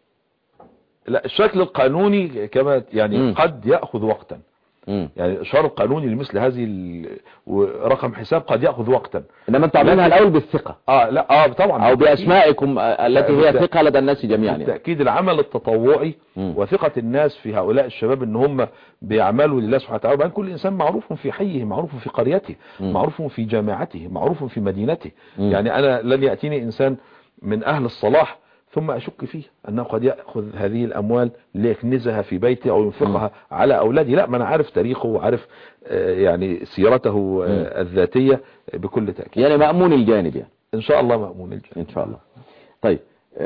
لا، الشكل القانوني كما يعني م. قد يأخذ وقتا. مم. يعني اشاره قانوني لمثل هذه رقم حساب قد ياخذ وقتا، انما انتوا عاملينها الاول بالثقه. اه لا اه طبعا، او باسمائكم التي هي ثقه لدى الناس جميعا. بالتاكيد العمل التطوعي مم. وثقه الناس في هؤلاء الشباب ان هم بيعملوا لله سبحانه وتعالى. وبعدين كل انسان معروف في حيه، معروف في قريته، مم. معروف في جامعته، معروف في مدينته. مم. يعني انا لن ياتيني انسان من اهل الصلاح ثم أشك فيه أنه قد يأخذ هذه الأموال ليكنزها في بيته أو ينفقها م. على أولادي. لا، ما أنا عارف تاريخه وعارف يعني سيرته م. الذاتية بكل تأكيد. يعني مأمون الجانب يعني. إن شاء الله مأمون الجانب إن شاء الله. طيب،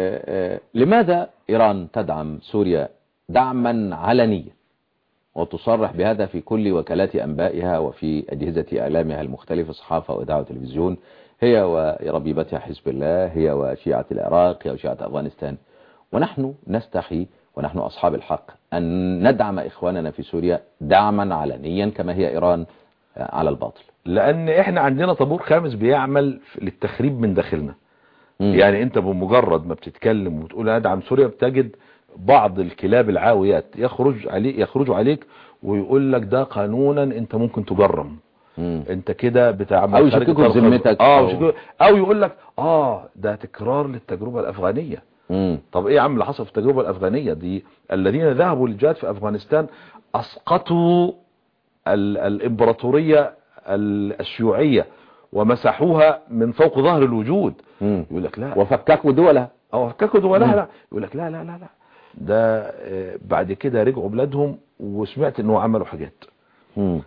لماذا إيران تدعم سوريا دعما علنيا وتصرح بهذا في كل وكالات أنبائها وفي أجهزة إعلامها المختلفة، صحافة وإذاعة وتلفزيون، هي وربيبتها حزب الله، هي وشيعة العراق، هي وشيعة أفغانستان، ونحن نستحي ونحن أصحاب الحق أن ندعم إخواننا في سوريا دعما علنيا كما هي إيران على الباطل؟ لأن إحنا عندنا طابور خامس بيعمل للتخريب من داخلنا. م. يعني أنت بمجرد ما بتتكلم وتقول أدعم سوريا بتجد بعض الكلاب العاويات يخرج عليك يخرجوا عليك ويقول لك ده قانونا أنت ممكن تجرم، مم. انت كده بتعمل او يشككوا في ذمتك، اه أو, او يقول لك اه ده تكرار للتجربه الافغانيه. مم. طب ايه يا عم اللي حصل في التجربه الافغانيه دي؟ الذين ذهبوا للجهاد في افغانستان اسقطوا ال الامبراطوريه الشيوعيه ومسحوها من فوق ظهر الوجود. مم. يقول لك لا، وفككوا دولها او فككوا دولها. لا، يقول لك لا لا لا لا ده بعد كده رجعوا بلادهم وسمعت انه عملوا حاجات. مم.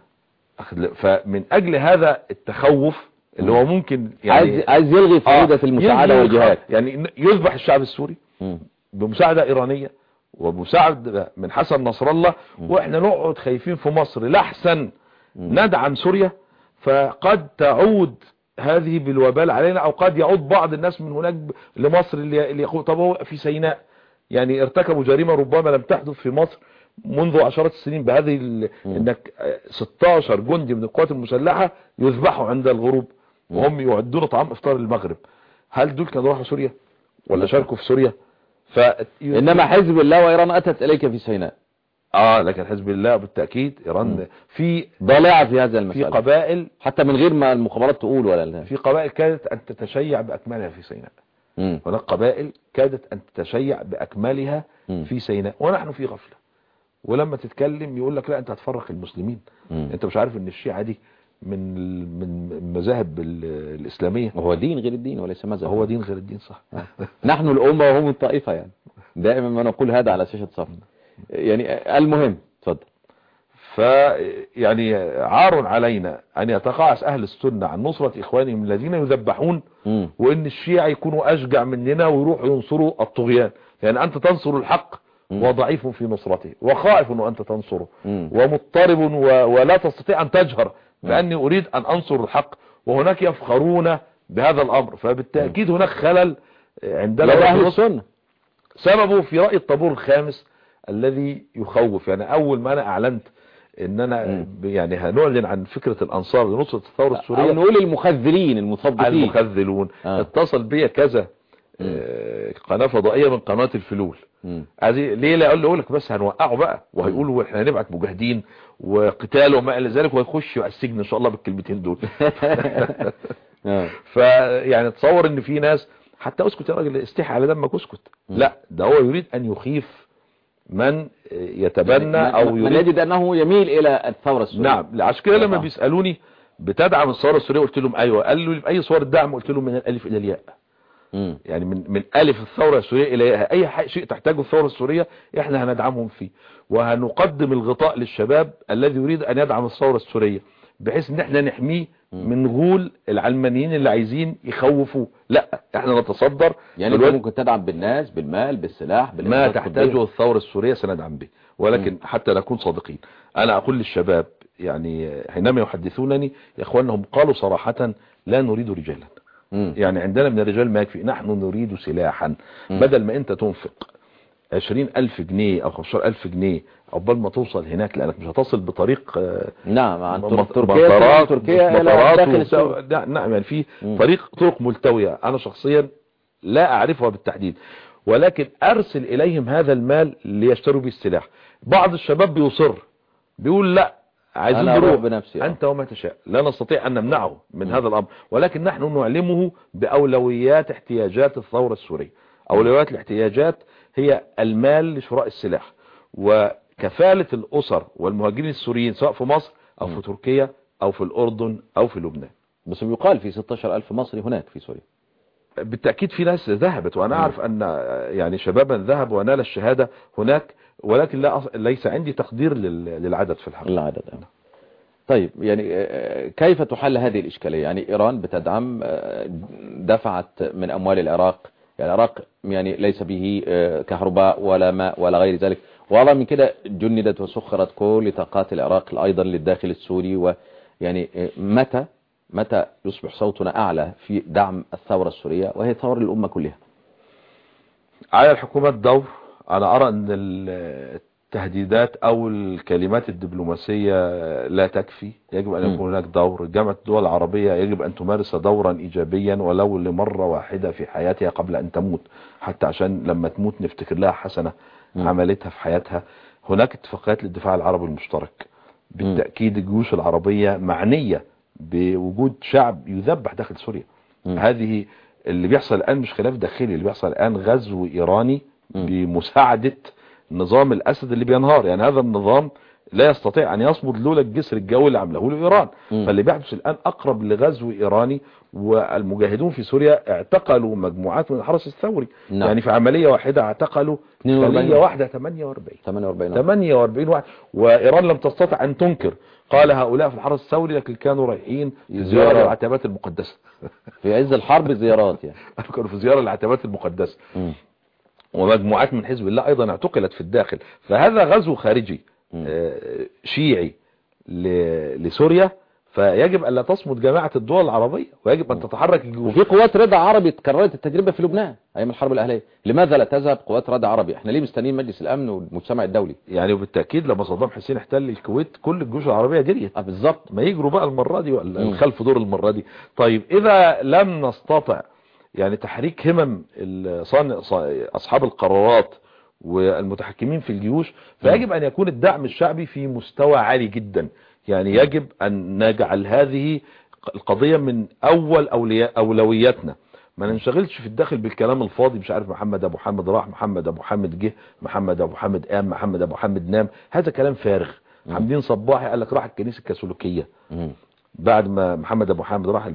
فمن اجل هذا التخوف اللي هو ممكن يعني عايز يلغي فائدة آه المساعدة والجهاد، يعني يذبح الشعب السوري م. بمساعدة ايرانية ومساعدة من حسن نصر الله، م. واحنا نقعد خايفين في مصر لحسن ندعم سوريا، فقد تعود هذه بالوبال علينا، او قد يعود بعض الناس من هناك لمصر اللي, اللي يقول طب هو في سيناء يعني ارتكبوا جريمة ربما لم تحدث في مصر منذ عشرات السنين بهذه انك ستاشر جندي من القوات المسلحة يذبحوا عند الغروب وهم يعدون طعام افطار المغرب. هل دول كانوا راحوا سوريا ولا شاركوا في سوريا؟ ف... انما حزب الله وايران اتت اليك في سيناء. اه لكن حزب الله بالتأكيد ايران في ضالعة في هذا المسألة، في قبائل حتى من غير ما المخابرات تقول ولا لا. في قبائل كادت ان تتشيع باكملها في سيناء. هناك قبائل كادت ان تتشيع باكملها م. في سيناء ونحن في غفلة. ولما تتكلم يقول لك لا انت هتفرق المسلمين. مم. انت مش عارف ان الشيعة دي من من المذاهب الاسلامية. هو دين غير الدين وليس مذهب. هو دين غير الدين صح. نحن الامة وهم الطائفة، يعني دائما ما نقول هذا على شاشة صف. يعني المهم اتفضل. فيعني عار علينا ان يتقاعس اهل السنة عن نصرة اخوانهم الذين يذبحون، مم. وان الشيعة يكونوا اشجع مننا ويروحوا ينصروا الطغيان. يعني انت تنصر الحق وضعيف في نصرته وخائف انه انت تنصره مم. ومضطرب و... ولا تستطيع ان تجهر باني اريد ان انصر الحق، وهناك يفخرون بهذا الامر. فبالتأكيد هناك خلل عندنا اهل السنة، سببه في رأي الطابور الخامس الذي يخوف. يعني اول ما انا اعلنت ان انا مم. يعني هنعلن عن فكرة الانصار لنصرة الثورة السورية، او نقول المخذلين المثبطين المخذلون آه. اتصل بي كذا آه قناة فضائية من قناة الفلول. عايزين ليه؟ لا اقول لك بس هنوقعه بقى وهيقولوا احنا هنبعت مجاهدين وقتال وما الى ذلك ويخشوا السجن ان شاء الله بالكلمتين دول. فيعني تصور ان في ناس حتى اسكت يا راجل استحي على دمك اسكت. لا ده هو يريد ان يخيف من يتبنى يعني او من يريد يجد انه يميل الى الثورة السورية. نعم. عشان كده لما بيسألوني بتدعم الثورة السورية قلت لهم ايوه. قالوا لي في اي صور الدعم؟ قلت لهم من الالف الى الياء. مم. يعني من من الف الثورة السورية الى ياء، اي شيء تحتاجه الثورة السورية احنا هندعمهم فيه، وهنقدم الغطاء للشباب الذي يريد ان يدعم الثورة السورية بحيث ان احنا نحميه من غول العلمانيين اللي عايزين يخوفوه. لا، احنا نتصدر. يعني انت ممكن تدعم بالناس، بالمال، بالسلاح، ما تحتاجه الثورة السورية سندعم به، ولكن م. حتى نكون صادقين. انا اقول للشباب يعني حينما يحدثونني يا اخوانهم قالوا صراحة لا نريد رجالا. م. يعني عندنا من الرجال ما يكفي، نحن نريد سلاحا. م. بدل ما انت تنفق عشرين الف جنيه او خمستاشر الف جنيه عقبال ما توصل هناك، لانك مش هتصل بطريق نعم عن تركيا تركيا الى داخل السوري. نعم يعني في طريق طرق ملتوية انا شخصيا لا اعرفها بالتحديد، ولكن ارسل اليهم هذا المال ليشتروا به السلاح. بعض الشباب بيصر بيقول لا عايزين نروح بنفسي. انت وما تشاء، لا نستطيع ان نمنعه من م. هذا الامر، ولكن نحن نعلمه باولويات احتياجات الثورة السورية. اولويات الاحتياجات هي المال لشراء السلاح وكفالة الاسر والمهاجرين السوريين سواء في مصر او م. في تركيا او في الاردن او في لبنان. بس بيقال في ستة عشر الف مصري هناك في سوريا. بالتأكيد في ناس ذهبت، وانا اعرف ان يعني شبابا ذهب ونال الشهادة هناك، ولكن لا ليس عندي تقدير للعدد في الحقيقة. العدد أنا. طيب يعني كيف تحل هذه الإشكالية؟ يعني إيران بتدعم، دفعت من أموال العراق، يعني العراق يعني ليس به كهرباء ولا ماء ولا غير ذلك، وأعظم من كده جندت وسخرت كل طاقات العراق أيضا للداخل السوري. ويعني متى متى يصبح صوتنا أعلى في دعم الثورة السورية وهي ثورة الأمة كلها؟ على الحكومة دور. أنا أرى أن التهديدات أو الكلمات الدبلوماسية لا تكفي، يجب أن يكون هناك دور. جامعة الدول العربية يجب أن تمارس دورا إيجابيا ولو لمرة واحدة في حياتها قبل أن تموت، حتى عشان لما تموت نفتكر لها حسنة م. عملتها في حياتها. هناك اتفاقيات للدفاع العربي المشترك، بالتأكيد الجيوش العربية معنية بوجود شعب يذبح داخل سوريا. م. هذه اللي بيحصل الآن مش خلاف داخلي، اللي بيحصل الآن غزو إيراني م. بمساعدة نظام الأسد اللي بينهار. يعني هذا النظام لا يستطيع أن يصمد لولا الجسر الجوي اللي عمله له إيران. م. فاللي بيحدث الآن أقرب لغزو إيراني، والمجاهدون في سوريا اعتقلوا مجموعات من الحرس الثوري. نعم. يعني في عملية واحدة اعتقلوا خلية واحدة ثمانية وأربعين ثمانية وأربعين واحد، وإيران لم تستطع أن تنكر. قال هؤلاء في الحرس الثوري لكن كانوا رايحين في زيارة للعتبات المقدسة في عز الحرب زيارات، يعني كانوا في زيارة للعتبات المقدسة. م. ومجموعات من حزب الله ايضا اعتقلت في الداخل. فهذا غزو خارجي م. شيعي لسوريا، فيجب ان لا تصمد جماعة الدول العربية ويجب ان تتحرك الجيوش. وفي قوات ردع عربي تكررت التجربة في لبنان ايام الحرب الاهلية، لماذا لا تذهب قوات ردع عربي؟ احنا ليه مستنيين مجلس الامن والمجتمع الدولي؟ يعني وبالتاكيد لما صدام حسين احتل الكويت كل الجيوش العربية جريت. اه بالظبط، ما يجروا بقى المرة دي ولا الخلف دور المرة دي. طيب اذا لم نستطع يعني تحريك همم اصحاب القرارات والمتحكمين في الجيوش، فيجب ان يكون الدعم الشعبي في مستوى عالي جدا. يعني يجب ان نجعل هذه القضية من اول اولوياتنا، ما ننشغلش في الداخل بالكلام الفاضي. مش عارف محمد ابو حامد راح، محمد ابو حامد جه، محمد ابو حامد قام، محمد ابو حامد نام. هذا كلام فارغ. حمدين صباحي قال لك راح الكنيسة الكاثوليكية بعد ما محمد ابو حامد راح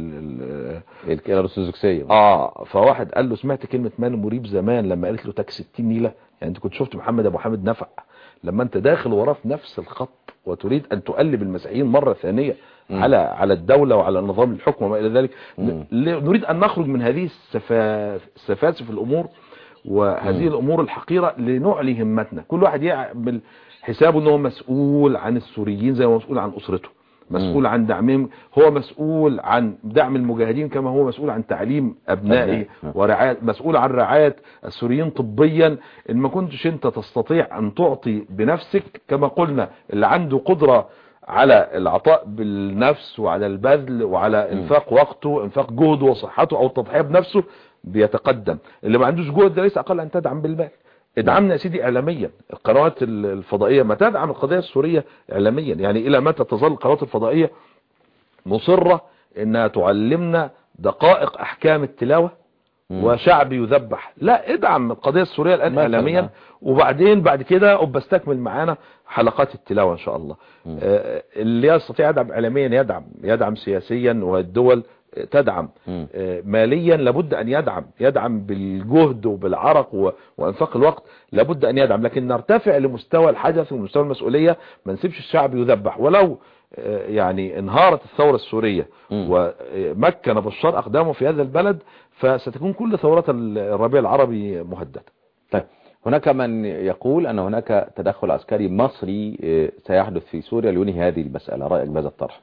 الارثوذكسيه. اه فواحد قال له سمعت كلمه مان مريب زمان لما قالت له تاك ستين نيله؟ يعني انت كنت شفت محمد ابو حامد نفع لما انت داخل وراه في نفس الخط وتريد ان تقلب المسيحيين مره ثانيه م. على على الدوله وعلى نظام الحكم وما الى ذلك. م. نريد ان نخرج من هذه السفا... السفاسف الامور وهذه م. الامور الحقيره لنعلي همتنا. كل واحد يعمل حسابه انه مسؤول عن السوريين زي ما مسؤول عن اسرته، مسؤول عن دعمهم، هو مسؤول عن دعم المجاهدين كما هو مسؤول عن تعليم ابنائه ورعاية، مسؤول عن رعاية السوريين طبيا. ان ما كنتش انت تستطيع ان تعطي بنفسك كما قلنا، اللي عنده قدرة على العطاء بالنفس وعلى البذل وعلى انفاق وقته انفاق جهده وصحته او التضحية بنفسه بيتقدم. اللي ما عندوش جهد ده ليس اقل ان تدعم بالمال. ادعمنا يا سيدي اعلاميا، القنوات الفضائية ما تدعم القضية السورية اعلاميا. يعني الى متى تظل القنوات الفضائية مصرة انها تعلمنا دقائق احكام التلاوة وشعب يذبح. لا، ادعم القضية السورية الآن إعلاميا، مثلا. وبعدين بعد كده أبستكمل معانا حلقات التلاوة إن شاء الله. آه، اللي يستطيع يدعم إعلاميا يدعم، يدعم سياسيا، والدول تدعم. آه، ماليا لابد أن يدعم، يدعم بالجهد وبالعرق و- وإنفاق الوقت، لابد أن يدعم. لكن نرتفع لمستوى الحدث ومستوى المسؤولية، ما نسيبش الشعب يذبح. ولو آه، يعني انهارت الثورة السورية ومكن بشار أقدامه في هذا البلد، فستكون كل ثورات الربيع العربي مهددة. طيب، هناك من يقول أن هناك تدخل عسكري مصري آه، سيحدث في سوريا لينهي هذه المسألة، رأيك بهذا الطرح؟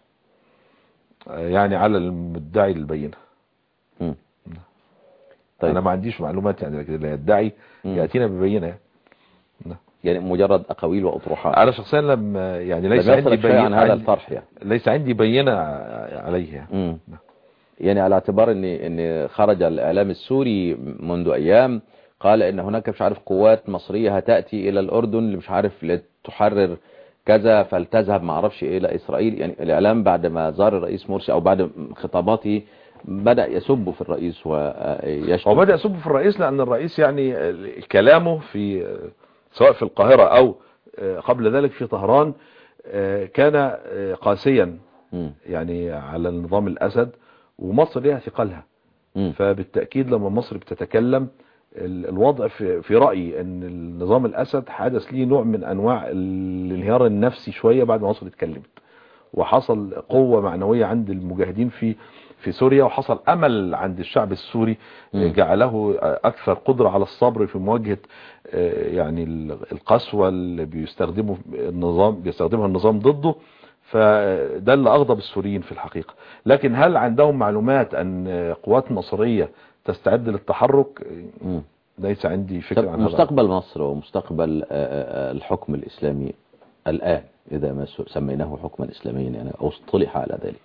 يعني على المدعي البينة. مم. طيب. أنا ما عنديش معلومات يعني، لكن اللي يدعي يأتينا ببينة يعني. يعني مجرد أقاويل وأطروحات. أنا شخصيا لم يعني ليس لم عندي يصلك شيء عن هذا عندي الطرح يعني. ليس عندي بينة عليه يعني. مم. يعني على اعتبار ان ان خرج الاعلام السوري منذ ايام قال ان هناك مش عارف قوات مصرية هتأتي الى الاردن مش عارف لتحرر كذا، فلتذهب ما اعرفش الى اسرائيل. يعني الاعلام بعد ما زار الرئيس مرسي او بعد خطاباته بدأ يسب في الرئيس ويشتم. هو بدأ يسب في الرئيس لأن الرئيس يعني كلامه في سواء في القاهرة أو قبل ذلك في طهران كان قاسيا يعني على النظام الأسد، ومصر ليها ثقلها. فبالتأكيد لما مصر بتتكلم الوضع في, في رأيي أن النظام الأسد حدث ليه نوع من أنواع الانهيار النفسي شوية بعد ما مصر اتكلمت، وحصل قوة معنوية عند المجاهدين في في سوريا، وحصل أمل عند الشعب السوري جعله أكثر قدرة على الصبر في مواجهة يعني القسوة اللي بيستخدمه النظام بيستخدمها النظام ضده. فده اللي أغضب السوريين في الحقيقة. لكن هل عندهم معلومات أن قوات مصرية تستعد للتحرك؟ ليس عندي فكرة عن هذا. مستقبل مصر ومستقبل الحكم الإسلامي الآن إذا ما سميناه حكما إسلاميا يعني أو اصطلح على ذلك،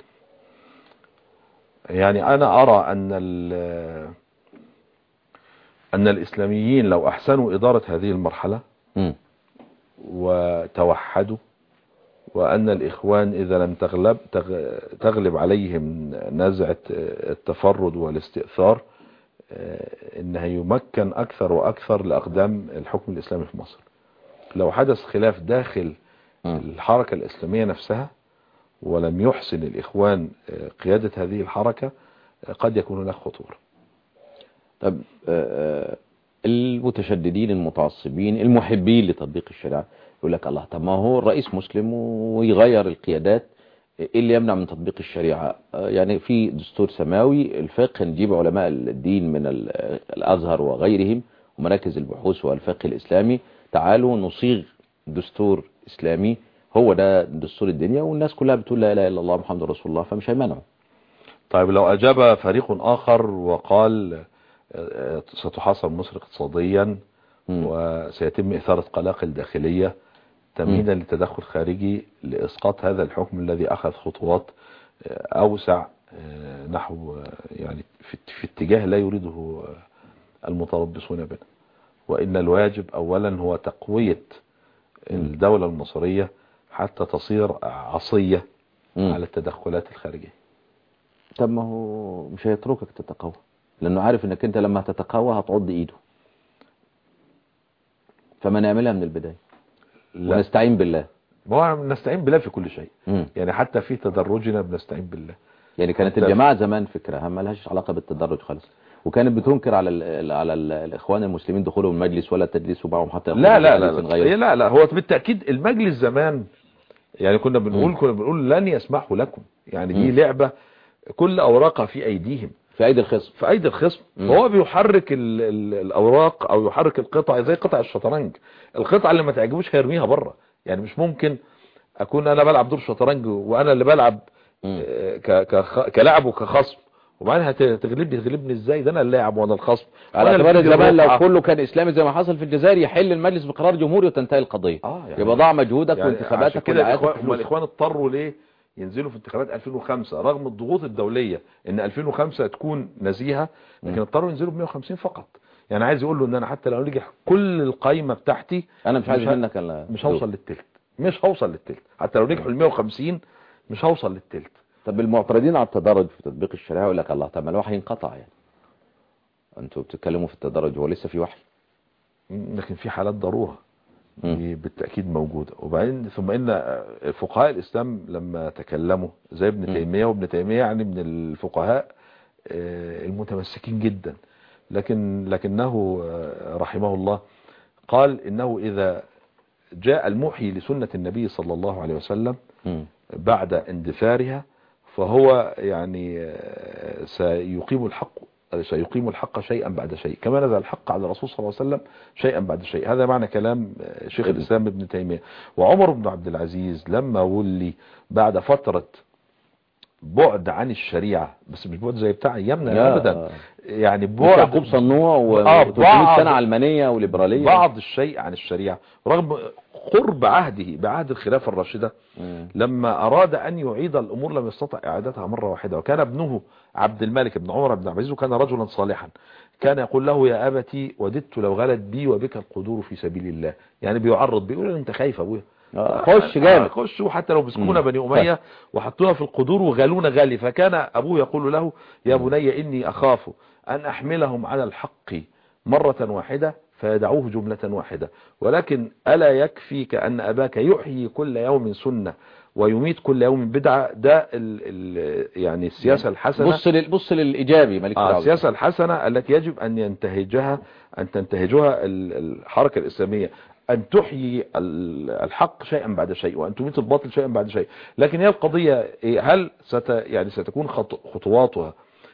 يعني أنا أرى أن أن الإسلاميين لو أحسنوا إدارة هذه المرحلة م. وتوحدوا، وأن الإخوان إذا لم تغلب تغلب عليهم نزعة التفرد والاستئثار، إنها يمكن أكثر وأكثر لأقدام الحكم الإسلامي في مصر. لو حدث خلاف داخل الحركة الإسلامية نفسها ولم يحسن الإخوان قيادة هذه الحركة، قد يكون هناك خطورة. طب المتشددين المتعصبين المحبين لتطبيق الشريعة يقول لك الله، طب ما هو الرئيس مسلم ويغير القيادات، ايه اللي يمنع من تطبيق الشريعة؟ يعني في دستور سماوي، الفقه نجيب علماء الدين من الازهر وغيرهم ومراكز البحوث والفقه الاسلامي، تعالوا نصيغ دستور اسلامي هو ده دستور الدنيا، والناس كلها بتقول لا اله الا الله محمد رسول الله، فمش هيمنعوا. طيب لو اجاب فريق اخر وقال ستحاصر مصر اقتصاديا م. وسيتم اثارة قلاقل داخلية تمهيدا لتدخل خارجي لإسقاط هذا الحكم الذي أخذ خطوات أوسع نحو يعني في اتجاه لا يريده المتربصون بنا، وإن الواجب أولا هو تقوية الدولة المصرية حتى تصير عصية على التدخلات الخارجية. طب ما هو مش هيتركك تتقوى، لأنه عارف أنك أنت لما تتقوى هتعض إيده، فما نعملها من البداية ونستعين بالله. هو نستعين بالله في كل شيء. مم. يعني حتى في تدرجنا بنستعين بالله. يعني كانت الجماعة زمان فكرة ما لهاش علاقة بالتدرج خالص، وكانت بتنكر على ال على ال الإخوان المسلمين دخولهم المجلس ولا تدريسوا معهم حتى. لا لا لا لا, لا لا هو بالتأكيد المجلس زمان يعني كنا بنقول مم. كنا بنقول لن يسمحوا لكم، يعني دي مم. لعبة كل أوراقها في أيديهم، في أيدي الخصم في أيدي الخصم. فهو بيحرك ال ال الأوراق أو يحرك القطع زي قطع الشطرنج، القطعة اللي ما تعجبوش هيرميها بره. يعني مش ممكن أكون أنا بلعب دور شطرنج وأنا اللي بلعب كلاعب وكخصم، وبعدين هتغلبني تغلبني ازاي؟ ده انا اللاعب وانا الخصم. على اعتبار الزمان لو كله كان اسلامي زي ما حصل في الجزائر يحل المجلس بقرار جمهوري وتنتهي القضيه. آه يعني يبقى ضاع مجهودك يعني وانتخاباتك كده. هم الاخوان اضطروا ليه ينزلوا في انتخابات ألفين وخمسة رغم الضغوط الدوليه ان ألفين وخمسة تكون نزيهه، لكن اضطروا ينزلوا ب مئة وخمسين فقط. يعني عايز يقول له ان انا حتى لو نجح كل القائمه بتاعتي انا مش عايز منك مش هوصل للثلث، مش هوصل للثلث حتى لو نجحوا ال مئة وخمسين مش هوصل للثلث. طب المعترضين على التدرج في تطبيق الشريعه يقول لك الله، طب ما الوحي انقطع يعني. انتوا بتتكلموا في التدرج، هو لسه في وحي، لكن في حالات ضرورة دي بالتأكيد موجودة. وبعدين ثم إن فقهاء الإسلام لما تكلموا زي ابن تيمية، وابن تيمية يعني من الفقهاء المتمسكين جدا، لكن لكنه رحمه الله قال إنه إذا جاء المحيي لسنة النبي صلى الله عليه وسلم بعد اندثارها فهو يعني سيقيم الحق سيقيم الحق شيئا بعد شيء، كما نزل الحق على الرسول صلى الله عليه وسلم شيئا بعد شيء. هذا معنى كلام شيخ الإسلام ابن تيمية. وعمر بن عبد العزيز لما ولي بعد فترة بعد عن الشريعة، بس مش بعد زي بتاع ايامنا ابدا، يعني بعد يعقوب صنوع و300 سنة علمانية وليبرالية، بعض الشيء عن الشريعة رغم قرب عهده بعهد الخلافة الراشدة. مم. لما أراد أن يعيد الأمور لم يستطع إعادتها مرة واحدة. وكان ابنه عبد الملك بن عمر بن عبد العزيز وكان رجلا صالحا، كان يقول له يا أبتي وددت لو غلت بي وبك القدور في سبيل الله، يعني بيعرض بيقول انت خايف ابويا خش جامد خش، وحتى لو مسكونا بني أمية وحطوها في القدور وغالونا غالي، فكان أبوه يقول له يا بني إني أخاف أن أحملهم على الحق مرة واحدة فيدعوه جملة واحدة، ولكن ألا يكفيك أن أباك يحيي كل يوم سنة ويميت كل يوم بدعة. ده ال ال يعني السياسة الحسنة. بص لل بص للإيجابي مالك آه السياسة الحسنة التي يجب أن ينتهجها أن تنتهجها الحركة الإسلامية، أن تحيي الحق شيئا بعد شيء وأن تميت الباطل شيئا بعد شيء. لكن هي القضية هل ست يعني ستكون خطواتها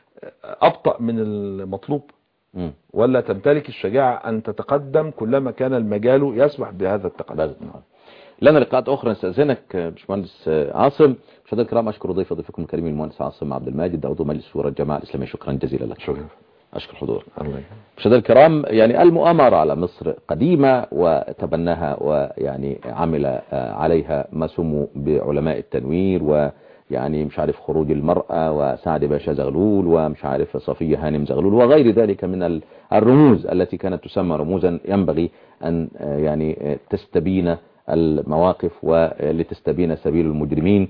أبطأ من المطلوب م. ولا تمتلك الشجاعة أن تتقدم كلما كان المجال يسمح بهذا التقدم؟ لنا لقاءات أخرى، نستأذنك باشمهندس عاصم. مشاهدينا الكرام، أشكر ضيف ضيفكم الكريم المهندس عاصم عبد الماجد عضو مجلس شورى الجماعة الإسلامية، شكرا جزيلا لك. شكرا. أشكر حضور. مشاهدينا الكرام، يعني المؤامرة على مصر قديمة وتبناها ويعني عمل عليها ما سموا بعلماء التنوير، ويعني مش عارف خروج المرأة وسعد باشا زغلول ومش عارف صفية هانم زغلول وغير ذلك من الرموز التي كانت تسمى رموزا ينبغي أن يعني تستبين المواقف ولتستبين سبيل المجرمين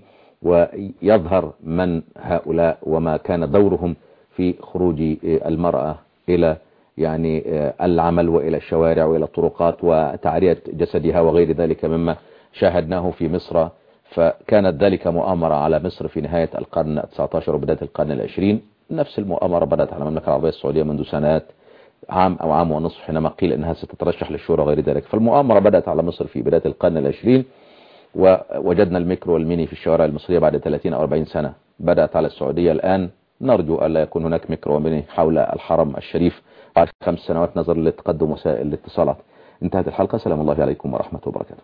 ويظهر من هؤلاء وما كان دورهم في خروج المرأة إلى يعني العمل وإلى الشوارع وإلى الطرقات وتعرية جسدها وغير ذلك مما شاهدناه في مصر. فكانت ذلك مؤامرة على مصر في نهاية القرن التاسع عشر وبداية القرن العشرين. نفس المؤامرة بدأت على المملكة العربية السعودية منذ سنوات، عام أو عام ونصف، حينما قيل أنها ستترشح للشورى وغير ذلك. فالمؤامرة بدأت على مصر في بداية القرن العشرين، ووجدنا الميكرو والميني في الشوارع المصرية بعد ثلاثين أو أربعين سنة. بدأت على السعودية الآن، نرجو ألا يكون هناك ميكرو وميني حول الحرم الشريف بعد خمس سنوات نظرا لتقدم وسائل الاتصالات. انتهت الحلقة، سلام الله عليكم ورحمة وبركاته.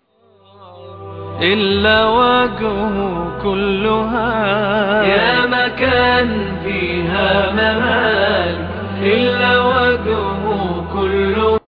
إلا وجهه كلها يا مكان فيها ممالك، إلا وجهه كلها